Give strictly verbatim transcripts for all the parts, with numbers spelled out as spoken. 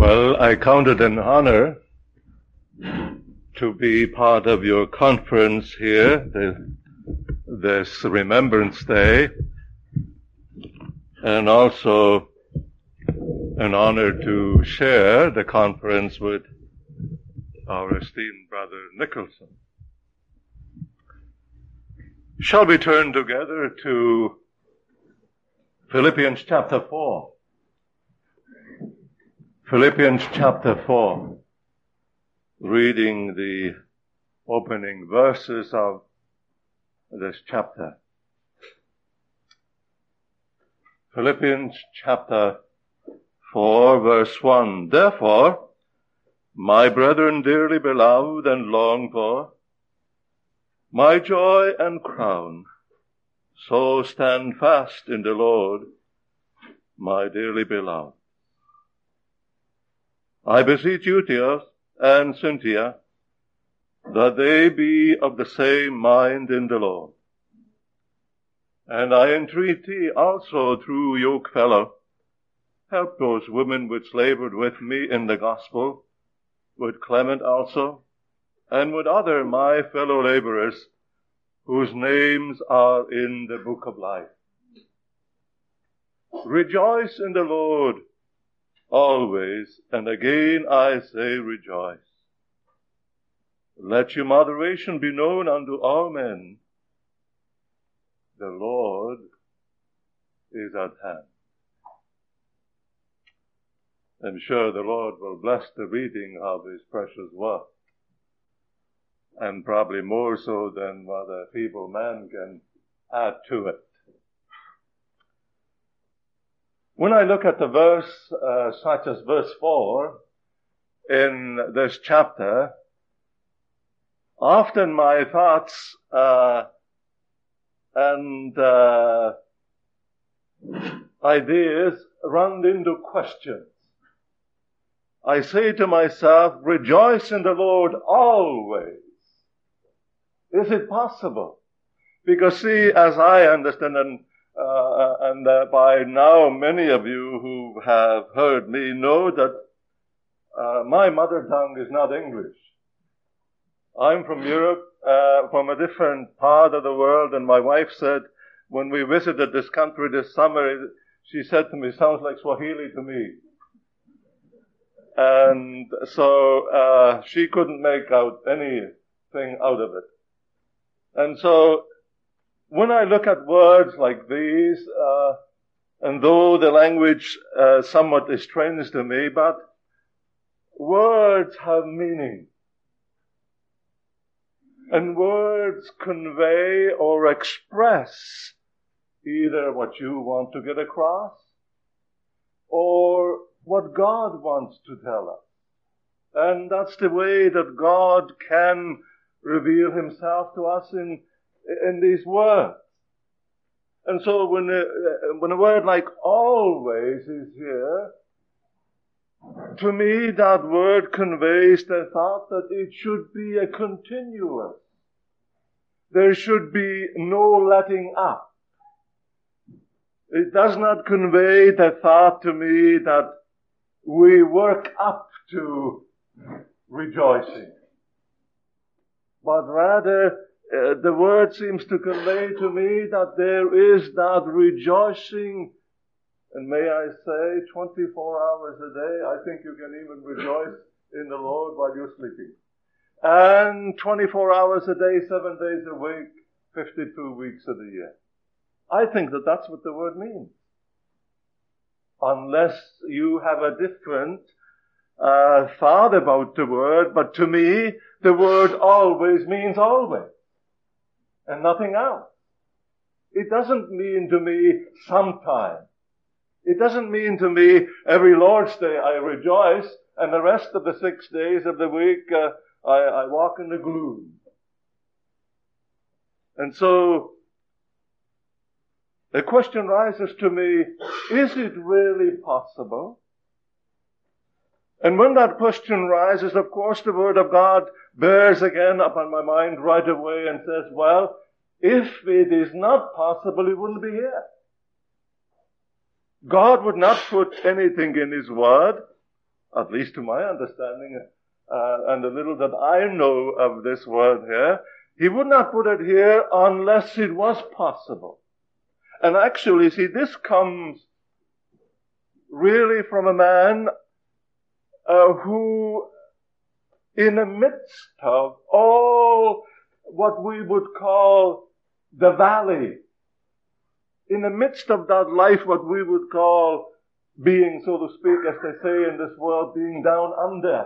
Well, I count it an honor to be part of your conference here, the, this Remembrance Day, and also an honor to share the conference with our esteemed brother Nicholson. Shall we turn together to Philippians chapter four? Philippians chapter four, reading the opening verses of this chapter. Philippians chapter four, verse one. Therefore, my brethren dearly beloved and longed for, my joy and crown, so stand fast in the Lord, my dearly beloved. I beseech Eutychus and Cynthia that they be of the same mind in the Lord. And I entreat thee also through yokefellow, help those women which labored with me in the gospel, with Clement also, and with other my fellow laborers, whose names are in the book of life. Rejoice in the Lord always, and again I say rejoice. Let your moderation be known unto all men. The Lord is at hand. I'm sure the Lord will bless the reading of His precious word, and probably more so than what a feeble man can add to it. When I look at the verse, uh, such as verse four in this chapter, often my thoughts uh, and uh, ideas run into questions. I say to myself, rejoice in the Lord always. Is it possible? Because see, as I understand, and Uh, and uh, by now many of you who have heard me know that uh, my mother tongue is not English. I'm from Europe, uh, from a different part of the world, and my wife said when we visited this country this summer, she said to me, sounds like Swahili to me. And so uh, she couldn't make out anything out of it. And so when I look at words like these, uh, and though the language uh, somewhat is strange to me, but words have meaning. And words convey or express either what you want to get across or what God wants to tell us. And that's the way that God can reveal Himself to us in in these words. And so when a, when a word like always is here, to me that word conveys the thought that it should be a continuous. There should be no letting up. It does not convey the thought to me that we work up to rejoicing, but rather Uh, the word seems to convey to me that there is that rejoicing, and may I say, twenty-four hours a day. I think you can even rejoice in the Lord while you're sleeping. And twenty-four hours a day, seven days a week, fifty-two weeks of the year. I think that that's what the word means. Unless you have a different uh, thought about the word, but to me, the word always means always. And nothing else. It doesn't mean to me sometime. It doesn't mean to me every Lord's Day I rejoice, and the rest of the six days of the week uh, I, I walk in the gloom. And so the question rises to me, is it really possible? And when that question rises, of course, the Word of God bears again upon my mind right away and says, well, if it is not possible, it wouldn't be here. God would not put anything in His Word at least to my understanding, uh, and the little that I know of this word here, he would not put it here unless it was possible. And actually, see, this comes really from a man uh, who, in the midst of all what we would call the valley, in the midst of that life, what we would call being, so to speak, as they say in this world, being down under.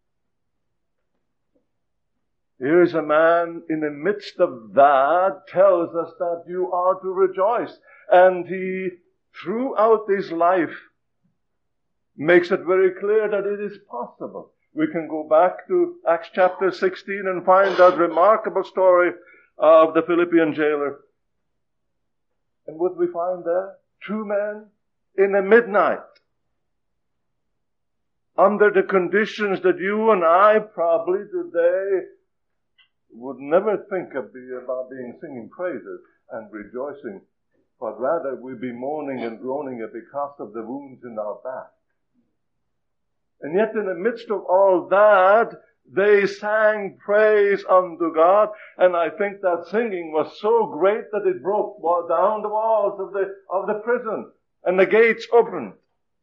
Here is a man in the midst of that tells us that you are to rejoice. And he, throughout his life, makes it very clear that it is possible. We can go back to Acts chapter sixteen and find that remarkable story of the Philippian jailer. And what we find there? Two men in the midnight, under the conditions that you and I probably today would never think of be about being singing praises and rejoicing, but rather we'd be mourning and groaning because of the wounds in our back. And yet in the midst of all that, they sang praise unto God, and I think that singing was so great that it broke down the walls of the, of the prison, and the gates opened.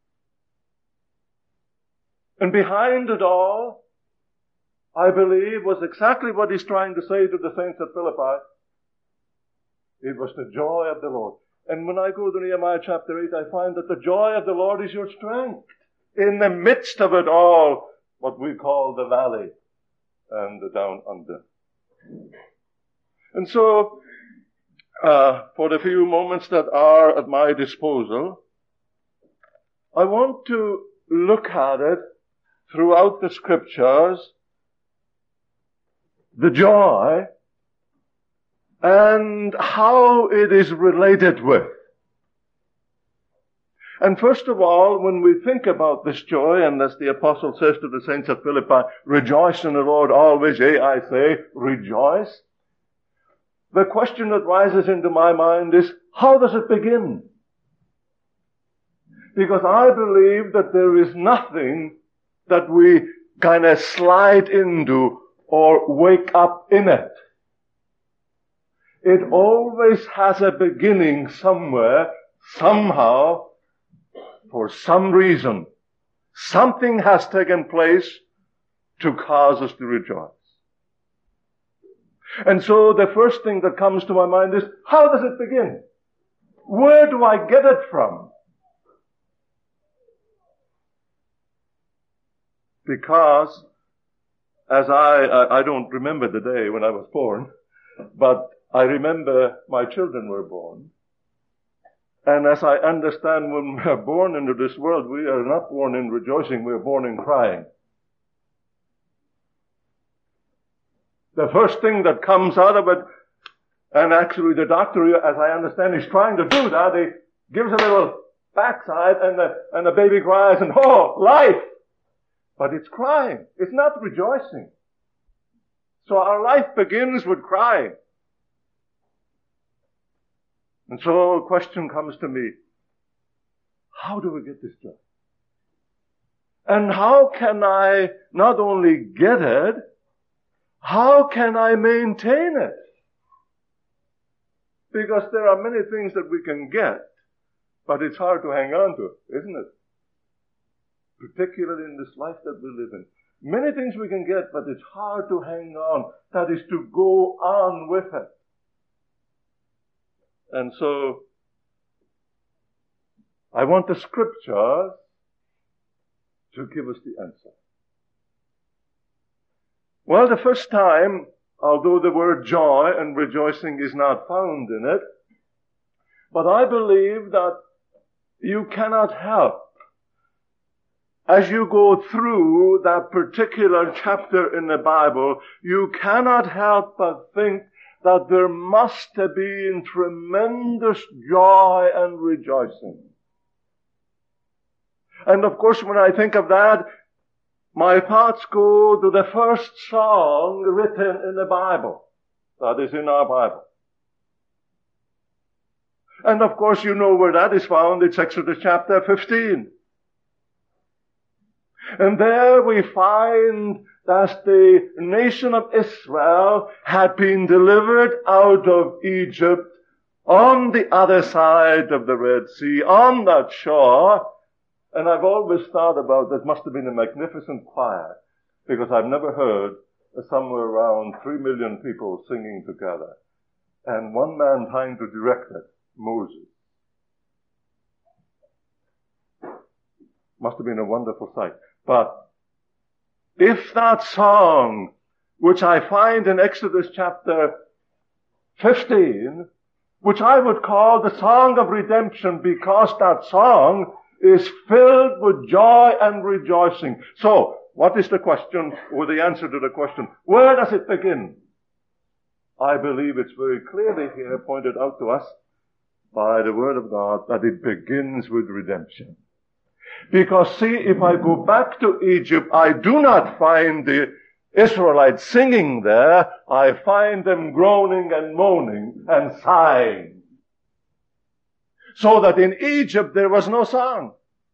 And behind it all, I believe, was exactly what he's trying to say to the saints at Philippi. It was the joy of the Lord. And when I go to Nehemiah chapter eight, I find that the joy of the Lord is your strength. In the midst of it all, what we call the valley and the down under. And so, uh, for the few moments that are at my disposal, I want to look at it throughout the scriptures, the joy, and how it is related with. And first of all, when we think about this joy, and as the apostle says to the saints at Philippi, rejoice in the Lord always, yea, I say, rejoice. The question that rises into my mind is, how does it begin? Because I believe that there is nothing that we kind of slide into or wake up in it. It always has a beginning somewhere, somehow, for some reason. Something has taken place to cause us to rejoice. And so the first thing that comes to my mind is, how does it begin? Where do I get it from? Because, as I, I, I don't remember the day when I was born, but I remember my children were born. And as I understand, when we are born into this world, we are not born in rejoicing, we are born in crying. The first thing that comes out of it, and actually the doctor, as I understand, is trying to do that, he gives a little backside and the, and the baby cries and, oh, life! But it's crying. It's not rejoicing. So our life begins with crying. And so a question comes to me, how do we get this joy? And how can I not only get it, how can I maintain it? Because there are many things that we can get, but it's hard to hang on to, isn't it? Particularly in this life that we live in. Many things we can get, but it's hard to hang on. That is to go on with it. And so, I want the scriptures to give us the answer. Well, the first time, although the word joy and rejoicing is not found in it, but I believe that you cannot help, as you go through that particular chapter in the Bible, you cannot help but think that there must have been tremendous joy and rejoicing. And of course, when I think of that, my thoughts go to the first song written in the Bible. That is in our Bible. And of course, you know where that is found. It's Exodus chapter fifteen. And there we find that the nation of Israel had been delivered out of Egypt on the other side of the Red Sea, on that shore. And I've always thought about that must have been a magnificent choir, because I've never heard somewhere around three million people singing together, and one man trying to direct it, Moses. Must have been a wonderful sight. But if that song, which I find in Exodus chapter fifteen, which I would call the song of redemption, because that song is filled with joy and rejoicing. So, what is the question, or the answer to the question? Where does it begin? I believe it's very clearly here pointed out to us by the Word of God that it begins with redemption. Because see, if I go back to Egypt, I do not find the Israelites singing there. I find them groaning and moaning and sighing. So that in Egypt there was no song.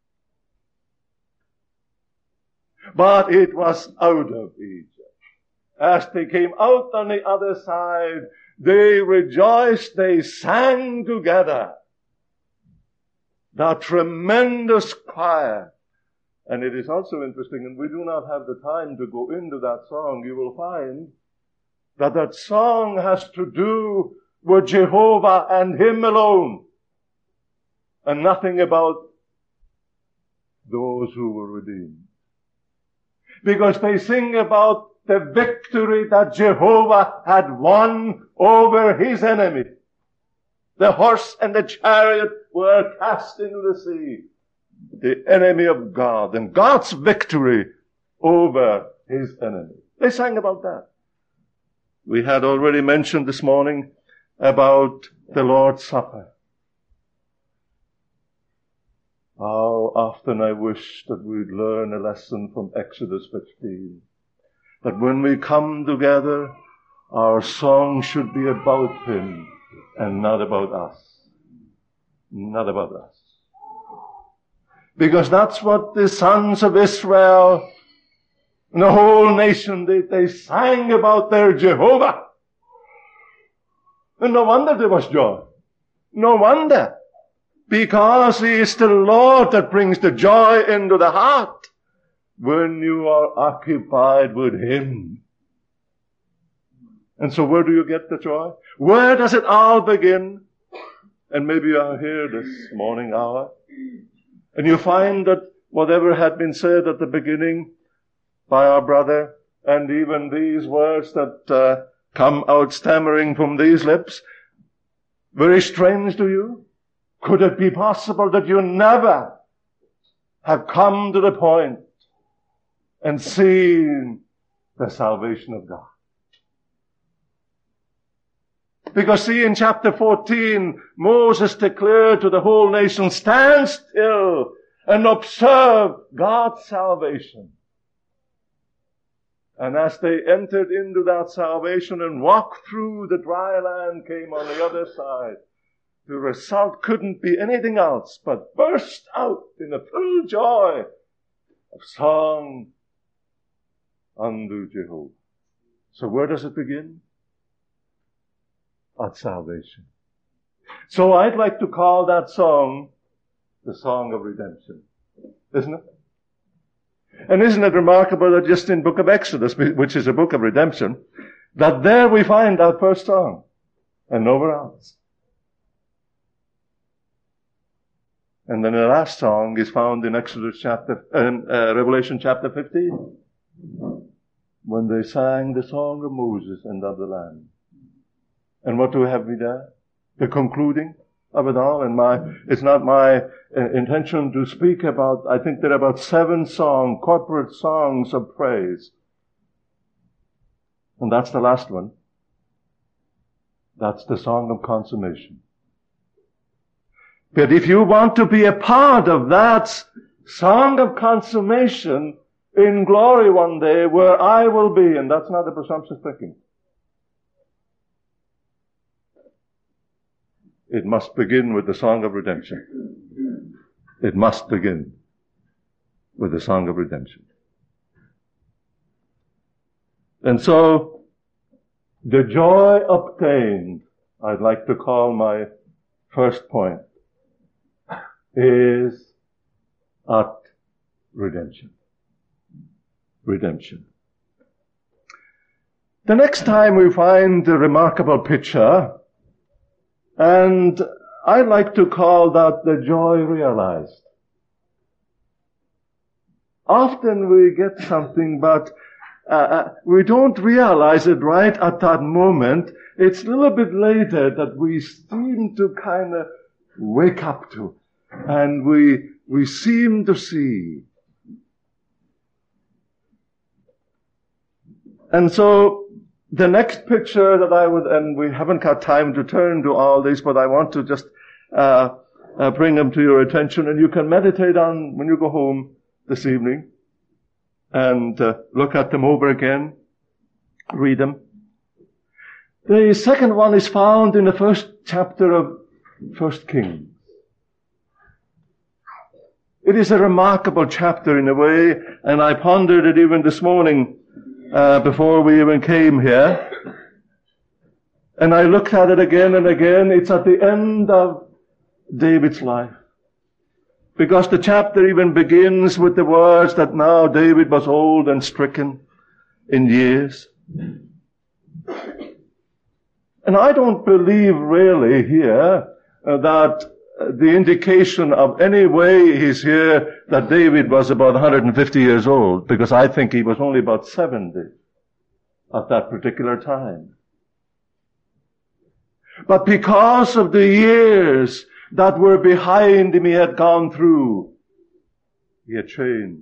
But it was out of Egypt. As they came out on the other side, they rejoiced, they sang together. That tremendous choir. And it is also interesting, and we do not have the time to go into that song. You will find that that song has to do with Jehovah and Him alone, and nothing about those who were redeemed. Because they sing about the victory that Jehovah had won over His enemy. The horse and the chariot were cast into the sea. The enemy of God, and God's victory over His enemy. They sang about that. We had already mentioned this morning about the Lord's Supper. How often I wish that we'd learn a lesson from Exodus fifteen. That when we come together, our song should be about Him and not about us. Not about us. Because that's what the sons of Israel and the whole nation did. They sang about their Jehovah. And no wonder there was joy. No wonder. Because He is the Lord that brings the joy into the heart when you are occupied with Him. And so where do you get the joy? Where does it all begin? And maybe you are here this morning hour, and you find that whatever had been said at the beginning by our brother, and even these words that uh, come out stammering from these lips, very strange to you? Could it be possible that you never have come to the point and seen the salvation of God? Because see, in chapter fourteen, Moses declared to the whole nation, stand still and observe God's salvation. And as they entered into that salvation and walked through, the dry land came on the other side. The result couldn't be anything else but burst out in a full joy of song unto Jehovah. So where does it begin? At salvation. So I'd like to call that song the song of redemption. Isn't it? And isn't it remarkable that just in book of Exodus, which is a book of redemption, that there we find that first song and nowhere else. And then the last song is found in Exodus chapter, uh, uh, Revelation chapter fifteen, when they sang the song of Moses and of the Lamb. And what do we have there? The concluding of it all. And my, it's not my uh, intention to speak about, I think there are about seven song, corporate songs of praise. And that's the last one. That's the song of consummation. But if you want to be a part of that song of consummation in glory one day where I will be, and that's not a presumptuous thinking, it must begin with the song of redemption. It must begin with the song of redemption. And so, the joy obtained, I'd like to call my first point, is at redemption. Redemption. The next time we find a remarkable picture, and I like to call that the joy realized. Often we get something, but uh, we don't realize it right at that moment. It's a little bit later that we seem to kind of wake up to, and we we seem to see. And so, the next picture that I would, and we haven't got time to turn to all these, but I want to just uh, uh, bring them to your attention, and you can meditate on when you go home this evening, and uh, look at them over again, read them. The second one is found in the first chapter of First Kings. It is a remarkable chapter in a way, and I pondered it even this morning uh, before we even came here. And I looked at it again and again. It's at the end of David's life. Because the chapter even begins with the words that now David was old and stricken in years. And I don't believe really here uh, that uh, the indication of any way he's here that David was about one hundred fifty years old, because I think he was only about seventy at that particular time. But because of the years that were behind him he had gone through, he had changed.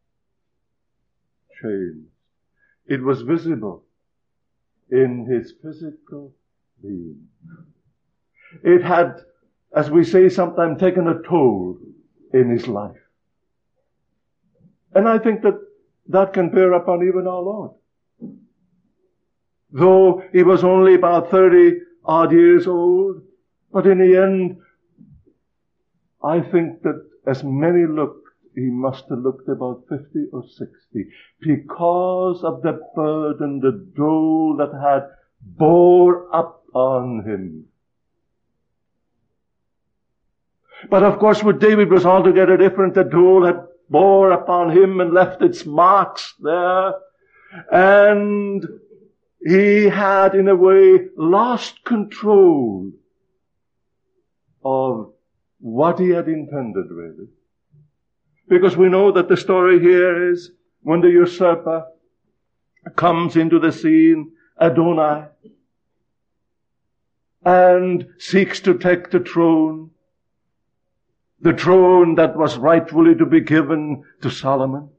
Changed. It was visible in his physical being. It had, as we say sometimes, taken a toll in his life. And I think that that can bear upon even our Lord. Though he was only about thirty odd years old, but in the end, I think that as many looked, he must have looked about fifty or sixty, because of the burden, the dole that had bore up on him. But of course with David was altogether different. The dole had bore upon him and left its marks there. And he had in a way lost control of what he had intended really. Because we know that the story here is when the usurper comes into the scene, Adonai, and seeks to take the throne, the throne that was rightfully to be given to Solomon.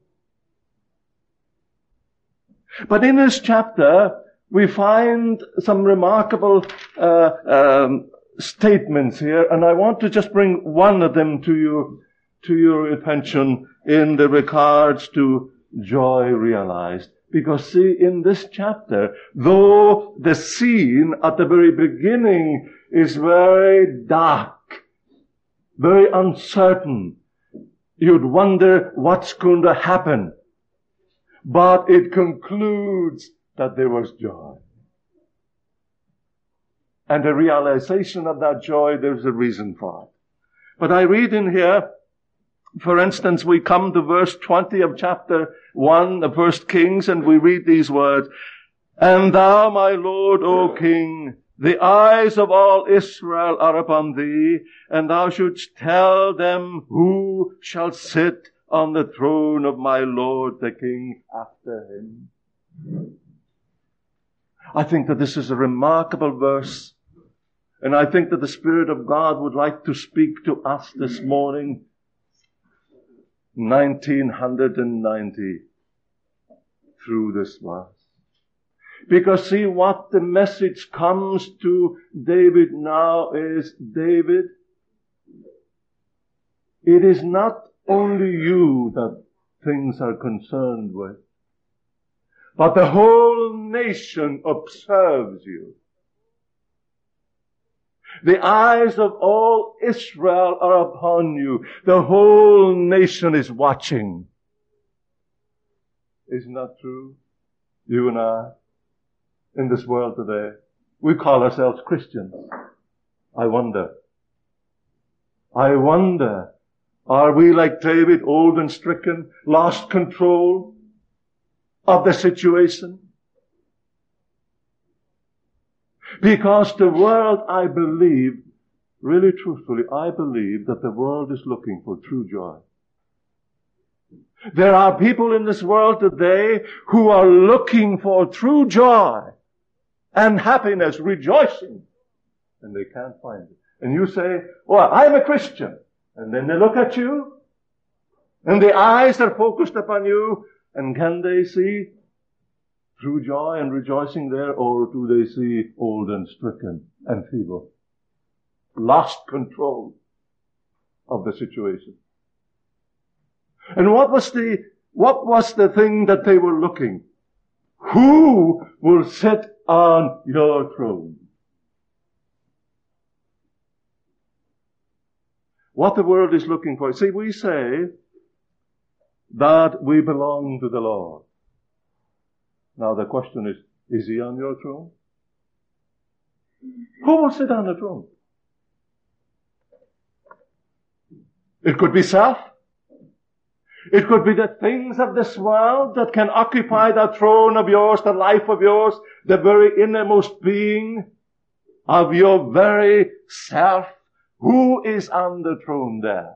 But in this chapter, we find some remarkable uh, um, statements here, and I want to just bring one of them to you, to your attention in the regards to joy realized. Because see, in this chapter, though the scene at the very beginning is very dark, very uncertain, you'd wonder what's going to happen. But it concludes that there was joy. And the realization of that joy, there's a reason for it. But I read in here, for instance, we come to verse twenty of chapter one of First Kings, and we read these words, "And thou, my Lord, O King, the eyes of all Israel are upon thee, and thou shouldst tell them who shall sit on the throne of my Lord the King after him." I think that this is a remarkable verse, and I think that the Spirit of God would like to speak to us this morning, nineteen ninety, through this verse. Because see, what the message comes to David now is, David, it is not only you that things are concerned with, but the whole nation observes you. The eyes of all Israel are upon you. The whole nation is watching. Isn't that true? You and I, in this world today, we call ourselves Christians. I wonder. I wonder, are we like David, old and stricken, lost control of the situation? Because the world, I believe, really truthfully, I believe that the world is looking for true joy. There are people in this world today who are looking for true joy and happiness, rejoicing, and they can't find it. And you say, well, I'm a Christian. And then they look at you, and the eyes are focused upon you, and can they see true joy and rejoicing there, or do they see old and stricken and feeble? Lost control of the situation. And what was the, what was the thing that they were looking? Who will sit on your throne? What the world is looking for. See, we say that we belong to the Lord. Now the question is, is He on your throne? Who will sit on the throne? It could be self. It could be the things of this world that can occupy that throne of yours, the life of yours, the very innermost being of your very self. Who is on the throne there?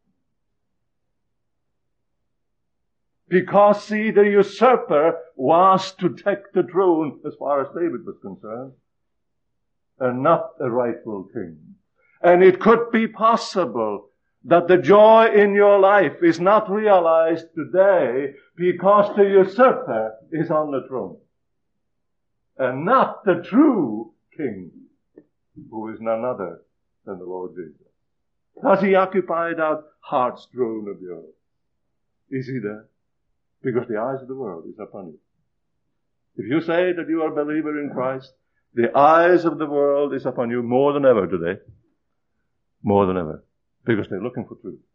Because, see, the usurper was to take the throne as far as David was concerned, and not the rightful king. And it could be possible that the joy in your life is not realized today because the usurper is on the throne, and not the true king, who is none other than the Lord Jesus. Does He occupy that heart's throne of yours? Is He there? Because the eyes of the world is upon you. If you say that you are a believer in Christ, the eyes of the world is upon you more than ever today. More than ever. Because they're looking for truth.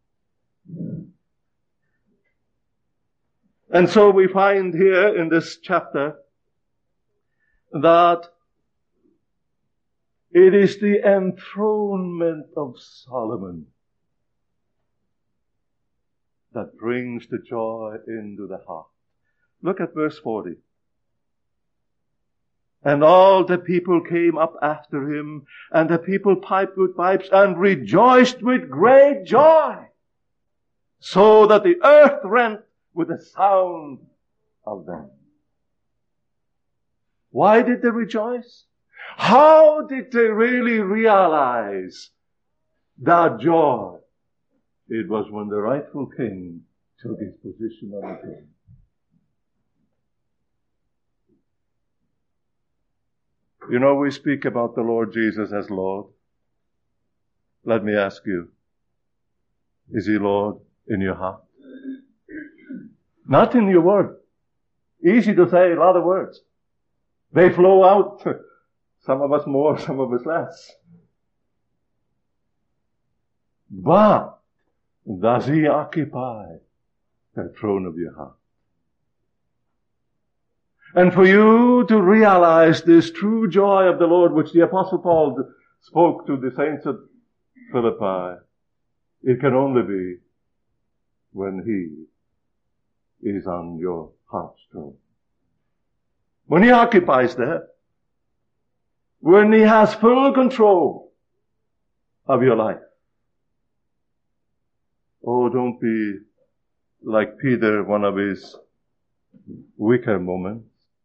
And so we find here in this chapter that it is the enthronement of Solomon that brings the joy into the heart. Look at verse forty. And all the people came up after him, and the people piped with pipes and rejoiced with great joy, so that the earth rent with the sound of them. Why did they rejoice? How did they really realize that joy? It was when the rightful king took his position on the throne. You know, we speak about the Lord Jesus as Lord. Let me ask you, is He Lord in your heart? Not in your word. Easy to say, a lot of words. They flow out. Some of us more, some of us less. But does He occupy the throne of your heart? And for you to realize this true joy of the Lord, which the Apostle Paul spoke to the saints at Philippi, it can only be when He is on your heart's throne. When He occupies there, when He has full control of your life. Oh, don't be like Peter, one of his weaker moments,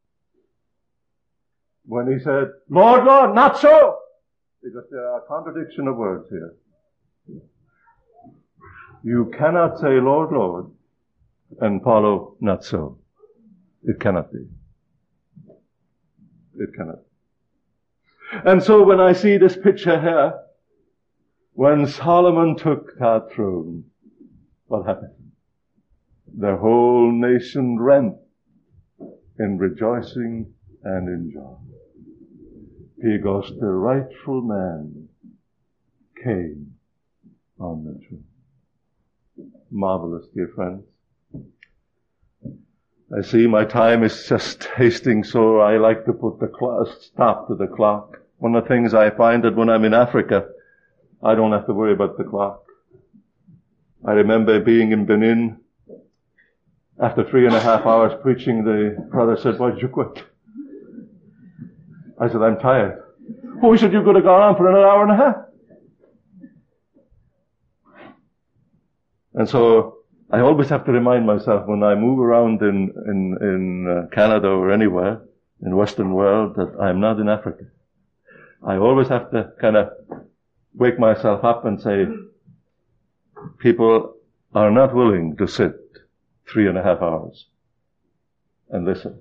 when he said, Lord, Lord, not so! Because there are contradiction of words here. You cannot say, Lord, Lord, and follow, not so. It cannot be. It cannot. And so when I see this picture here, when Solomon took that throne, what happened? The whole nation rent in rejoicing and in joy. Because the rightful man came on the throne. Marvelous, dear friends. I see my time is just hasting, so I like to put the clock, stop to the clock. One of the things I find that when I'm in Africa, I don't have to worry about the clock. I remember being in Benin. After three and a half hours preaching, the brother said, "Why did you quit?" I said, "I'm tired." "Oh," he said, "you could have gone on for another hour and a half." And so I always have to remind myself when I move around in in, in uh, Canada or anywhere in the Western world that I'm not in Africa. I always have to kind of wake myself up and say, people are not willing to sit three and a half hours and listen.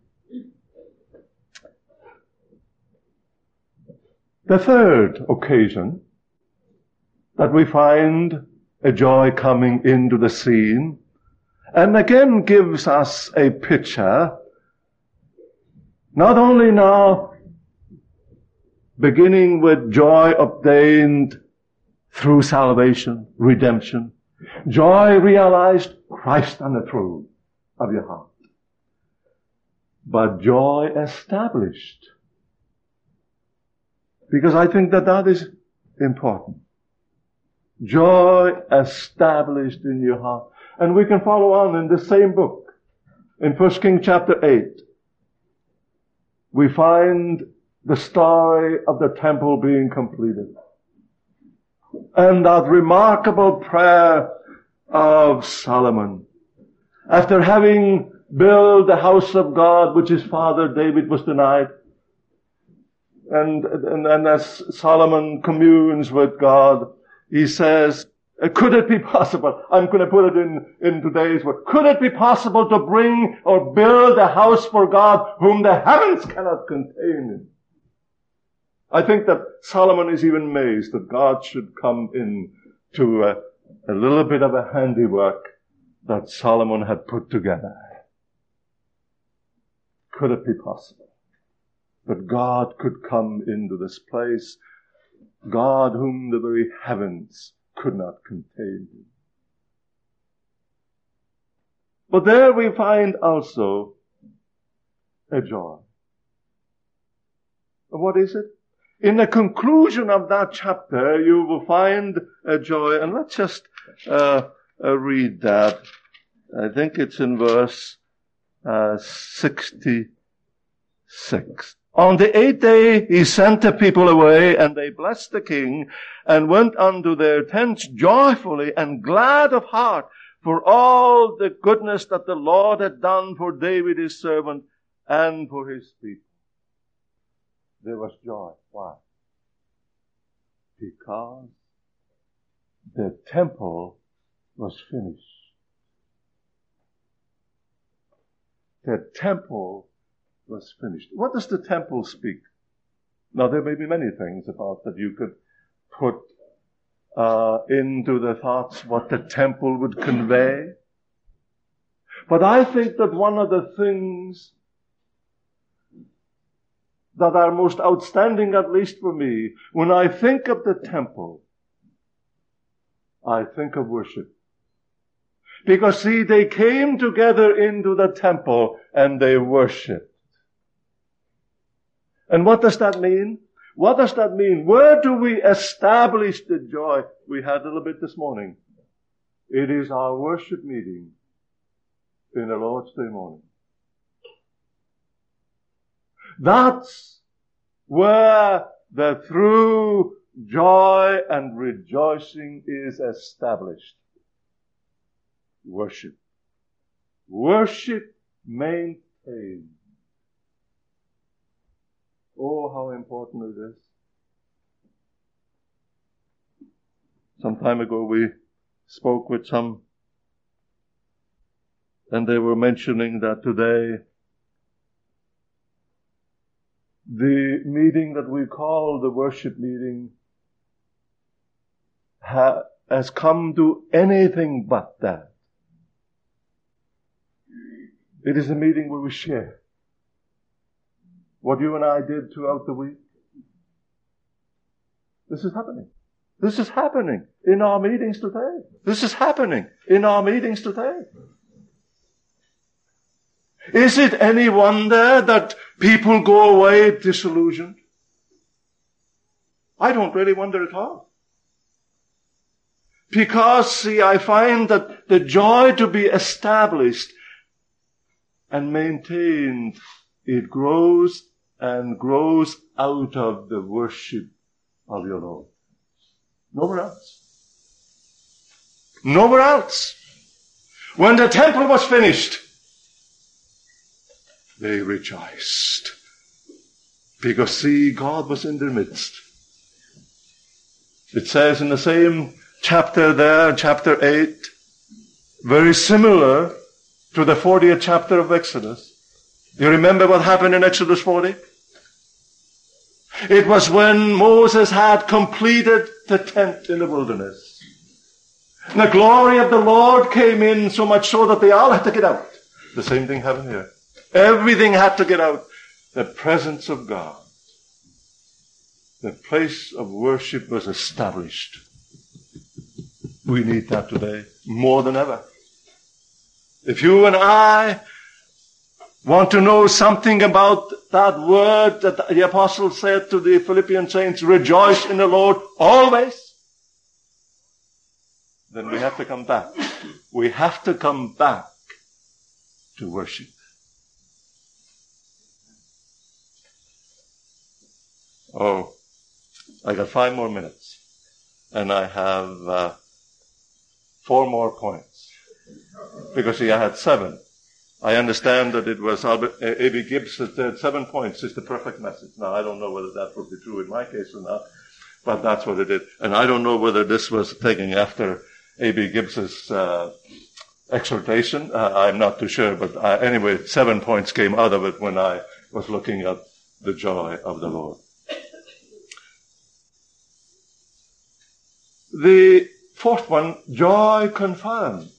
The third occasion that we find a joy coming into the scene, and again gives us a picture, not only now beginning with joy obtained through salvation, redemption, joy realized, Christ on the throne of your heart, but joy established. Because I think that that is important. Joy established in your heart. And we can follow on in the same book. In First Kings chapter eight, we find the story of the temple being completed. And that remarkable prayer of Solomon. After having built the house of God, which his father David was denied, and, and, and as Solomon communes with God, he says, could it be possible, I'm going to put it in, in today's word, could it be possible to bring or build a house for God whom the heavens cannot contain? I think that Solomon is even amazed that God should come in to a, a little bit of a handiwork that Solomon had put together. Could it be possible that God could come into this place, God whom the very heavens could not contain? But there we find also a joy. What is it? In the conclusion of that chapter, you will find a joy. And let's just uh, uh, read that. I think it's in verse uh, sixty-six. On the eighth day he sent the people away, and they blessed the king, and went unto their tents joyfully and glad of heart for all the goodness that the Lord had done for David his servant and for his people. There was joy. Why? Because the temple was finished. The temple was finished. What does the temple speak? Now, there may be many things about that you could put uh, into the thoughts what the temple would convey. But I think that one of the things that are most outstanding, at least for me, when I think of the temple, I think of worship. Because see, they came together into the temple and they worshipped. And what does that mean? What does that mean? Where do we establish the joy? We had a little bit this morning. It is our worship meeting in the Lord's Day morning. That's where the true joy and rejoicing is established. Worship. Worship maintained. Oh, how important it is. Some time ago we spoke with some, and they were mentioning that today the meeting that we call the worship meeting ha- has come to anything but that. It is a meeting where we share what you and I did throughout the week. This is happening. This is happening in our meetings today. This is happening in our meetings today. Is it any wonder that people go away disillusioned? I don't really wonder at all. Because, see, I find that the joy to be established and maintained, it grows and grows out of the worship of your Lord. Nowhere else. Nowhere else. When the temple was finished, they rejoiced. Because, see, God was in their midst. It says in the same chapter there, chapter eight, very similar to the fortieth chapter of Exodus. You remember what happened in Exodus forty? It was when Moses had completed the tent in the wilderness. The glory of the Lord came in so much so that they all had to get out. The same thing happened here. Everything had to get out. The presence of God. The place of worship was established. We need that today more than ever. If you and I want to know something about that word that the apostle said to the Philippian saints, rejoice in the Lord always, then we have to come back. We have to come back to worship. Oh, I got five more minutes. And I have uh, four more points. Because see, I had seven. I understand that it was Albert, uh, A B Gibbs that said seven points is the perfect message. Now, I don't know whether that would be true in my case or not, but that's what it is. And I don't know whether this was taken after A B Gibbs's uh, exhortation. Uh, I'm not too sure, but uh, anyway, seven points came out of it when I was looking at the joy of the Lord. The fourth one, joy confirmed.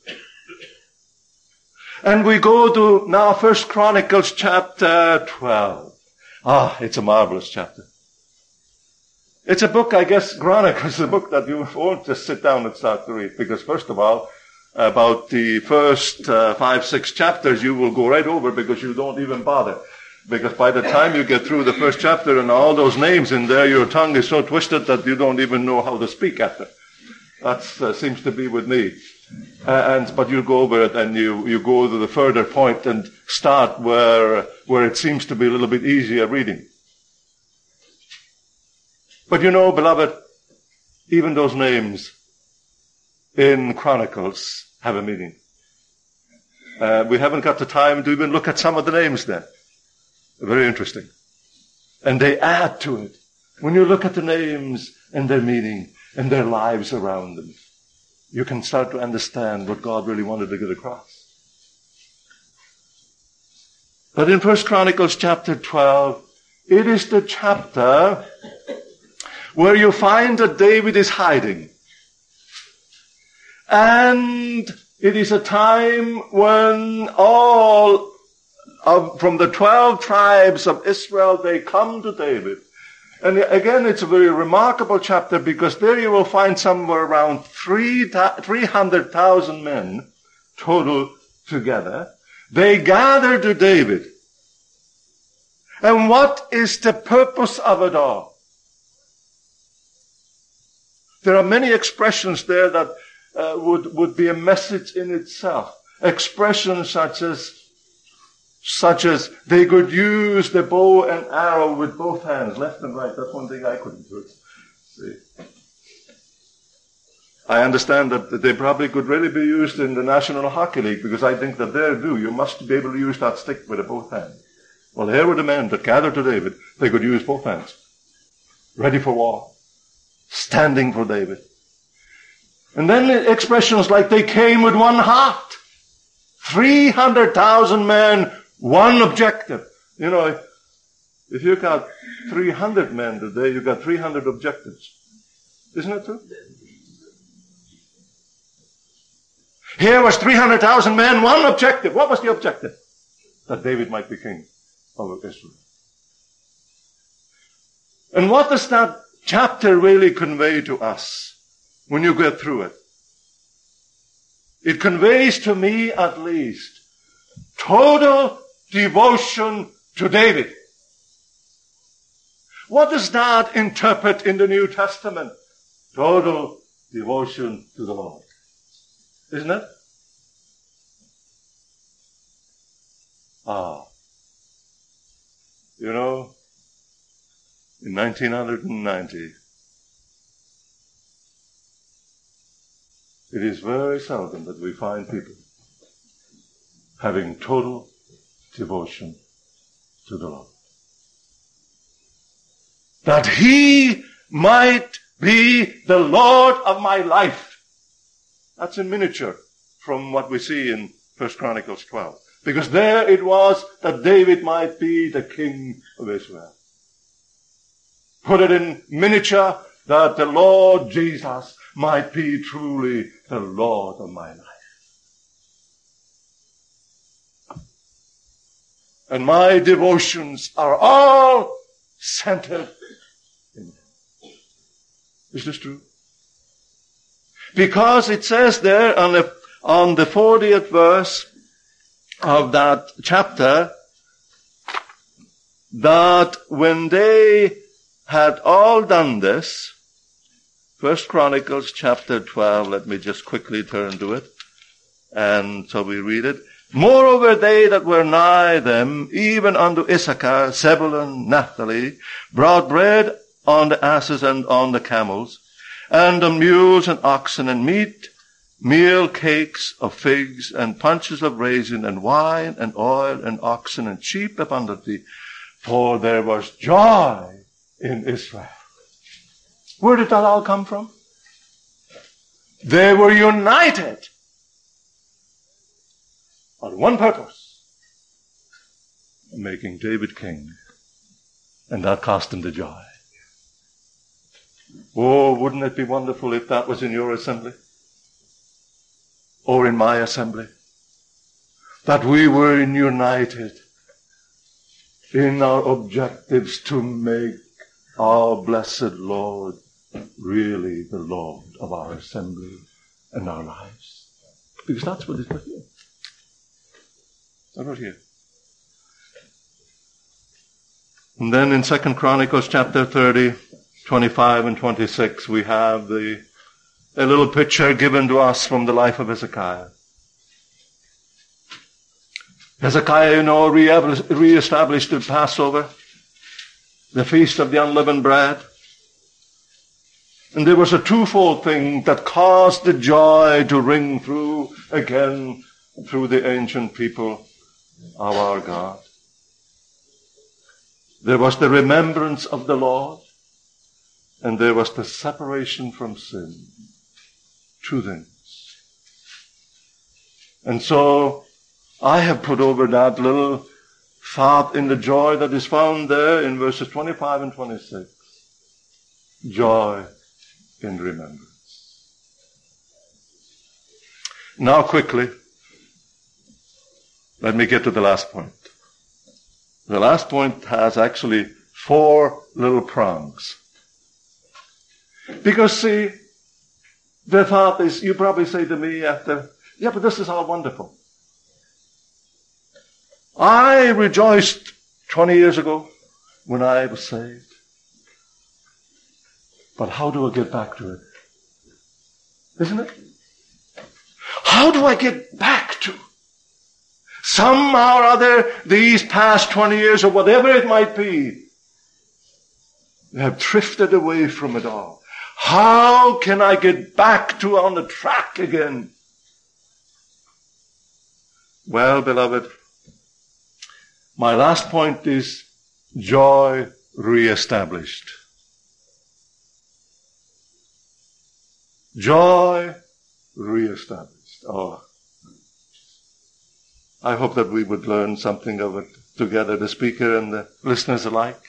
And we go to now First Chronicles chapter twelve. Ah, it's a marvelous chapter. It's a book, I guess, Chronicles is a book that you won't just sit down and start to read. Because first of all, about the first uh, five, six chapters you will go right over because you don't even bother. Because by the time you get through the first chapter and all those names in there, your tongue is so twisted that you don't even know how to speak after. That uh, seems to be with me. Uh, and but you go over it and you, you go to the further point and start where where it seems to be a little bit easier reading. But you know, beloved, even those names in Chronicles have a meaning. Uh, we haven't got the time to even look at some of the names there. Very interesting. And they add to it. When you look at the names and their meaning and their lives around them, you can start to understand what God really wanted to get across. But in First Chronicles chapter twelve, it is the chapter where you find that David is hiding. And it is a time when all of, from the twelve tribes of Israel, they come to David. And again, it's a very remarkable chapter because there you will find somewhere around three hundred thousand men total together. They gather to David. And what is the purpose of it all? There are many expressions there that uh, would, would be a message in itself. Expressions such as Such as they could use the bow and arrow with both hands, left and right. That's one thing I couldn't do. See, I understand that they probably could really be used in the National Hockey League because I think that there do. You must be able to use that stick with both hands. Well, here were the men that gathered to David. They could use both hands. Ready for war. Standing for David. And then the expressions like they came with one heart. three hundred thousand men. One objective. You know, if you got three hundred men today, you got three hundred objectives. Isn't that true? Here was three hundred thousand men, one objective. What was the objective? That David might be king over Israel. And what does that chapter really convey to us when you get through it? It conveys to me at least total devotion to David. What does that interpret in the New Testament? Total devotion to the Lord. Isn't it? Ah. You know, in nineteen ninety, it is very seldom that we find people having total devotion to the Lord. That He might be the Lord of my life. That's in miniature from what we see in First Chronicles twelve. Because there it was that David might be the king of Israel. Put it in miniature that the Lord Jesus might be truly the Lord of my life. And my devotions are all centered in Him. Is this true? Because it says there on the, on the fortieth verse of that chapter, that when they had all done this, First Chronicles chapter twelve, let me just quickly turn to it, and so we read it. Moreover, they that were nigh them, even unto Issachar, Zebulun, Naphtali, brought bread on the asses and on the camels, and on mules and oxen, and meat, meal, cakes of figs, and punches of raisin, and wine, and oil, and oxen, and sheep abundantly. For there was joy in Israel. Where did that all come from? They were united on one purpose, making David king. And that cost them the joy. Oh, wouldn't it be wonderful if that was in your assembly? Or in my assembly? That we were united in our objectives to make our blessed Lord really the Lord of our assembly and our lives. Because that's what it's put here. That's right here. And then in Second Chronicles chapter thirty, twenty-five and twenty-six, we have the a little picture given to us from the life of Hezekiah. Hezekiah, you know, re-established the Passover, the Feast of the Unleavened Bread. And there was a twofold thing that caused the joy to ring through again through the ancient people of our God. There was the remembrance of the Lord, and there was the separation from sin. Two things. And so I have put over that little thought in the joy that is found there in verses twenty-five and twenty-six. Joy in remembrance. Now quickly, let me get to the last point. The last point has actually four little prongs. Because see, the thought is, you probably say to me after, yeah, but this is all wonderful. I rejoiced twenty years ago when I was saved. But how do I get back to it? Isn't it? How do I get back to? Somehow or other, these past twenty years or whatever it might be, they have drifted away from it all. How can I get back to on the track again? Well, beloved, my last point is joy reestablished. Joy reestablished. Oh, I hope that we would learn something of it together, the speaker and the listeners alike.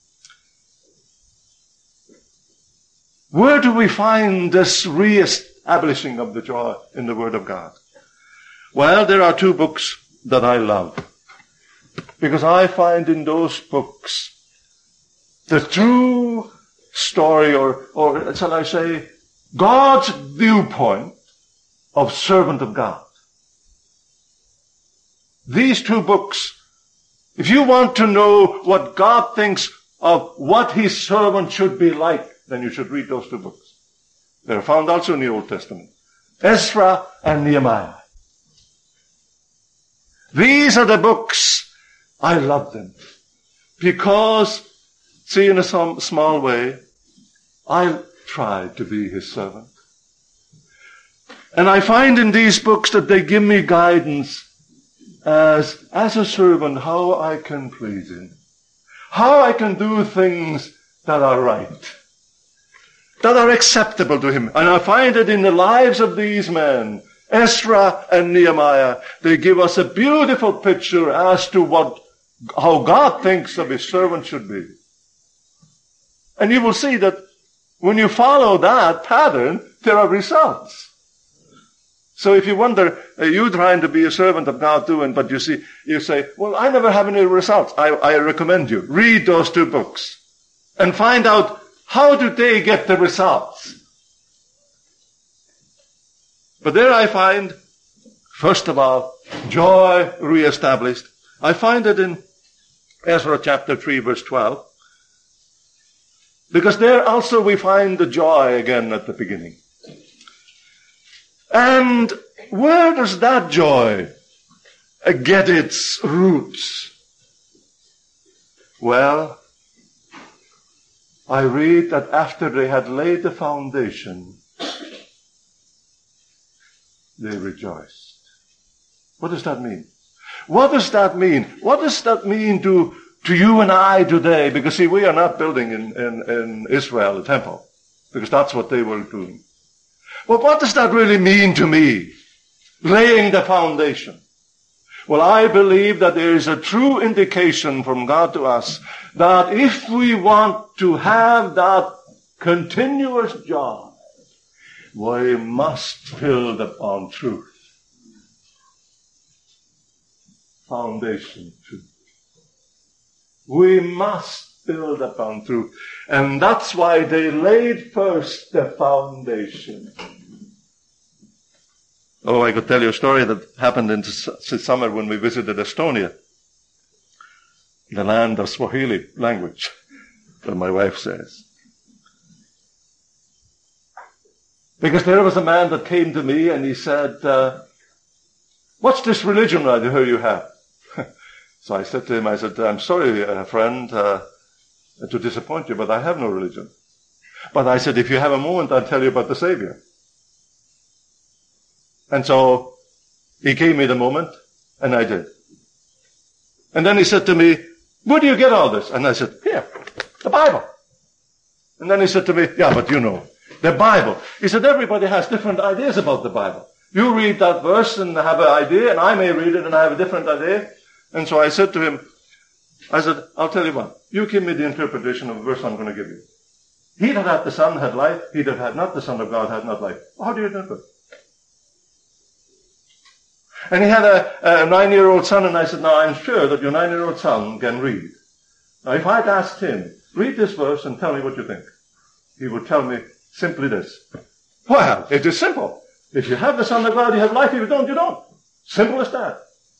Where do we find this reestablishing of the joy in the Word of God? Well, there are two books that I love. Because I find in those books the true story, or, or shall I say, God's viewpoint of servant of God. These two books If you want to know what God thinks of what his servant should be like, then you should read those two books. They're found also in the Old Testament. Ezra and Nehemiah. These are the books. I love them. Because, see, in a some small way, I try to be his servant. And I find in these books that they give me guidance as, as a servant, how I can please him. How I can do things that are right. That are acceptable to him. And I find it in the lives of these men, Ezra and Nehemiah. They give us a beautiful picture as to what, how God thinks of his servant should be. And you will see that when you follow that pattern, there are results. So if you wonder, are you trying to be a servant of God too, and but you see, you say, well, I never have any results. I, I recommend you, read those two books and find out how do they get the results. But there I find, first of all, joy reestablished. I find it in Ezra chapter three, verse twelve. Because there also we find the joy again at the beginning. And where does that joy get its roots? Well, I read that after they had laid the foundation, they rejoiced. What does that mean? What does that mean? What does that mean to, to you and I today? Because see, we are not building in, in, in Israel a temple, because that's what they were doing. Well, what does that really mean to me? Laying the foundation. Well, I believe that there is a true indication from God to us that if we want to have that continuous joy, we must build upon truth. Foundation, truth. We must build upon truth. And that's why they laid first the foundation. Oh, I could tell you a story that happened in this summer when we visited Estonia, the land of Swahili language, that my wife says. Because there was a man that came to me and he said, uh, what's this religion I hear you have? So I said to him, I said, I'm sorry, uh, friend, uh, to disappoint you, but I have no religion. But I said, if you have a moment, I'll tell you about the Savior. And so he gave me the moment, and I did. And then he said to me, where do you get all this? And I said, here, the Bible. And then he said to me, yeah, but you know, the Bible. He said, everybody has different ideas about the Bible. You read that verse and have an idea, and I may read it and I have a different idea. And so I said to him, I said, I'll tell you what, you give me the interpretation of the verse I'm going to give you. He that had the Son had life, he that had not the Son of God had not life. How do you interpret? And he had a, a nine-year-old son, and I said, now I'm sure that your nine-year-old son can read. Now if I'd asked him, read this verse and tell me what you think, he would tell me simply this. Well, it is simple. If you have the Son of God, you have life. If you don't, you don't. Simple as that.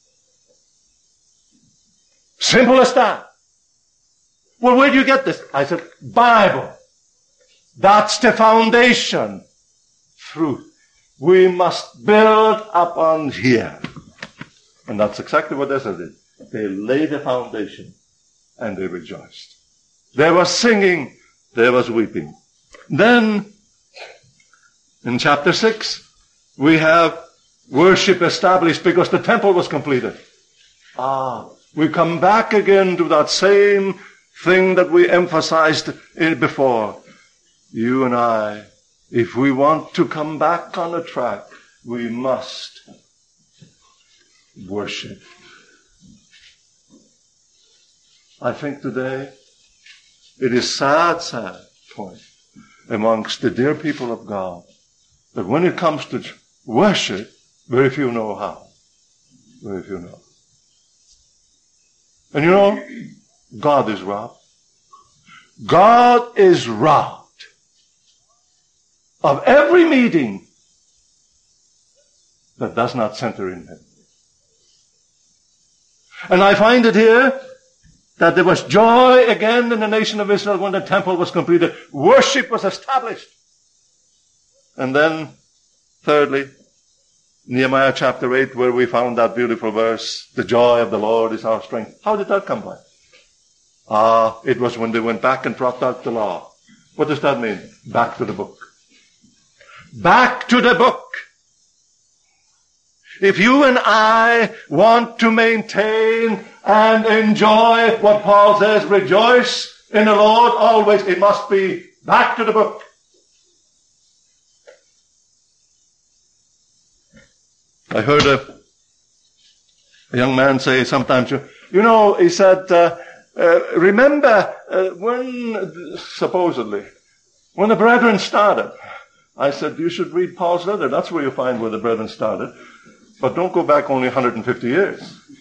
Simple as that. Well, where do you get this? I said, Bible. That's the foundation. Truth. We must build upon here. And that's exactly what Ezra did. They laid the foundation and they rejoiced. There was singing, there was weeping. Then, in chapter six, we have worship established because the temple was completed. Ah, we come back again to that same thing that we emphasized in before. You and I, if we want to come back on the track, we must worship. I think today it is sad, sad point amongst the dear people of God that when it comes to worship, very few know how. Very few know. And you know, God is robbed. God is robbed of every meeting that does not center in Him. And I find it here that there was joy again in the nation of Israel when the temple was completed. Worship was established. And then, thirdly, Nehemiah chapter eight, where we found that beautiful verse, the joy of the Lord is our strength. How did that come by? Ah, it was when they went back and brought out the law. What does that mean? Back to the book. Back to the book. If you and I want to maintain and enjoy what Paul says, rejoice in the Lord always, it must be back to the book. I heard a, a young man say sometimes, you know, he said, uh, uh, remember uh, when, supposedly, when the brethren started. I said, you should read Paul's letter. That's where you find where the brethren started. But don't go back only one hundred fifty years.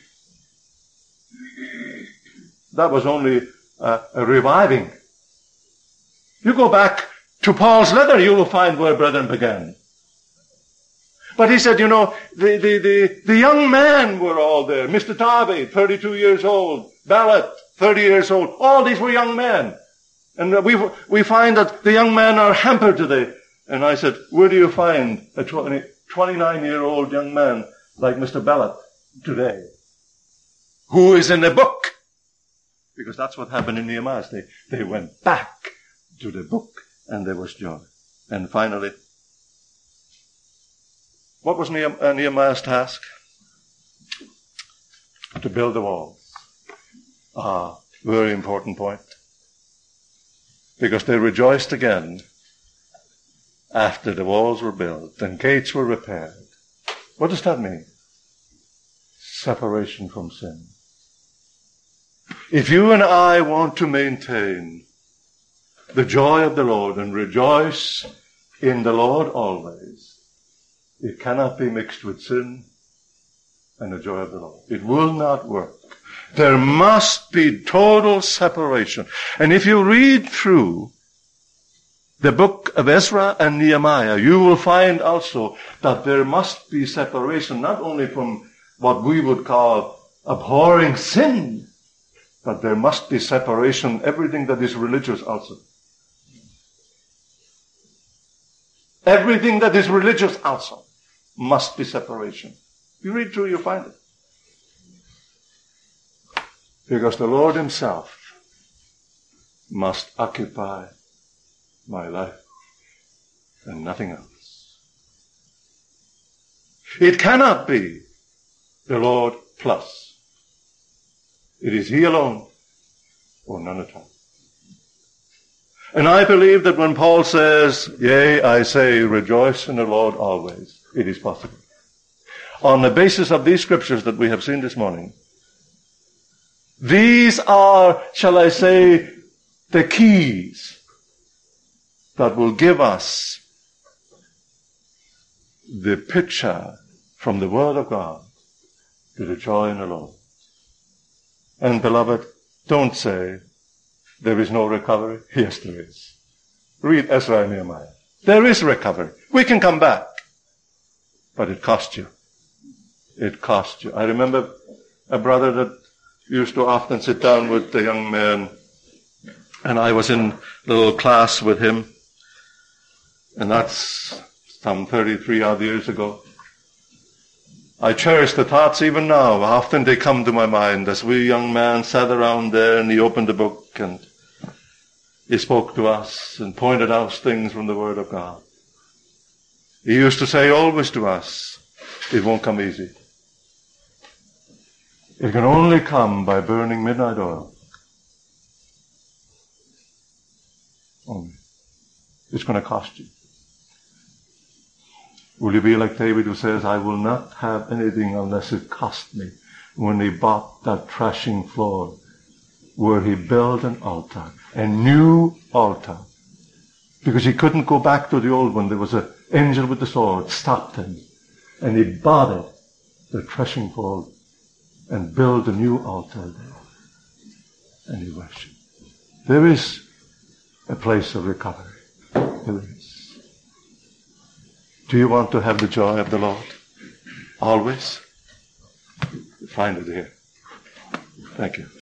That was only uh, a reviving. You go back to Paul's letter, you will find where brethren began. But he said, you know, the, the, the, the young men were all there. Mister Darby, thirty-two years old. Ballot, thirty years old. All these were young men. And we, we find that the young men are hampered today. And I said, where do you find a twenty-nine-year-old young man like Mister Ballot today? Who is in the book? Because that's what happened in Nehemiah. They, they went back to the book and there was joy. And finally, what was Nehemiah's task? To build the walls. Ah, very important point. Because they rejoiced again after the walls were built and gates were repaired. What does that mean? Separation from sin. If you and I want to maintain the joy of the Lord and rejoice in the Lord always, it cannot be mixed with sin and the joy of the Lord. It will not work. There must be total separation. And if you read through the book of Ezra and Nehemiah, you will find also that there must be separation, not only from what we would call abhorring sin, but there must be separation, everything that is religious also. Everything that is religious also must be separation. You read through, you find it. Because the Lord himself must occupy my life and nothing else. It cannot be the Lord plus. It is he alone or none at all. And I believe that when Paul says, yea, I say, rejoice in the Lord always, it is possible. On the basis of these scriptures that we have seen this morning, these are, shall I say, the keys that will give us the picture from the Word of God to the joy in the Lord. And beloved, don't say, there is no recovery. Yes, there is. Read Ezra and Nehemiah. There is recovery. We can come back. But it cost you. It cost you. I remember a brother that used to often sit down with the young man, and I was in a little class with him, and that's some thirty-three odd years ago. I cherish the thoughts even now. Often they come to my mind as we young men sat around there and he opened the book and he spoke to us and pointed out things from the Word of God. He used to say always to us, it won't come easy. It can only come by burning midnight oil. Only. It's going to cost you. Will you be like David who says, I will not have anything unless it cost me? When he bought that threshing floor where he built an altar, a new altar. Because he couldn't go back to the old one. There was an angel with the sword, stopped him. And he bought it, the threshing floor, and built a new altar there. And he worshipped. There is a place of recovery. There is. Do you want to have the joy of the Lord? Always? Find it here. Thank you.